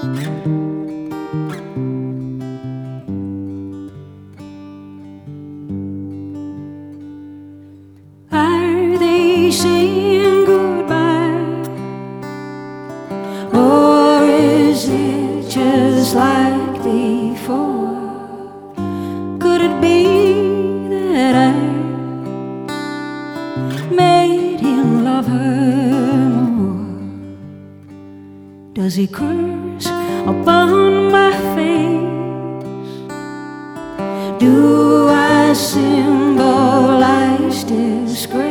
Are they saying goodbye, or is it just like before? Could it be that I made him love her more? Does he curse upon my face? Do I symbolize disgrace?